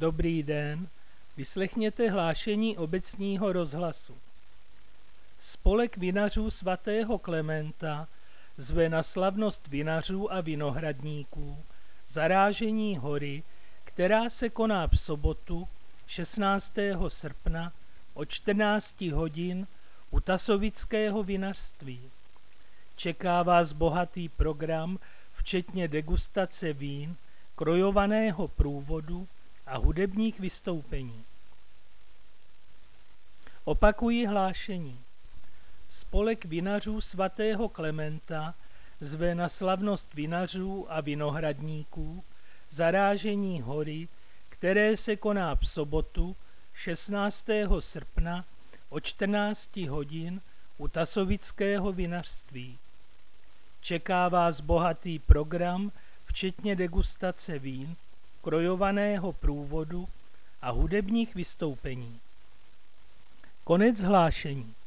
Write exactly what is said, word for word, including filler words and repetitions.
Dobrý den, vyslechněte hlášení obecního rozhlasu. Spolek vinařů svatého Klementa zve na slavnost vinařů a vinohradníků Zarážení hory, která se koná v sobotu šestnáctého srpna od čtrnácti hodin u Tasovického vinařství. Čeká vás bohatý program, včetně degustace vín, krojovaného průvodu a hudebních vystoupení. Opakuji hlášení. Spolek vinařů svatého Klementa zve na slavnost vinařů a vinohradníků Zarážení hory, které se koná v sobotu šestnáctého srpna od čtrnácti hodin u Tasovického vinařství. Čeká vás bohatý program, včetně degustace vín, krojovaného průvodu a hudebních vystoupení. Konec hlášení.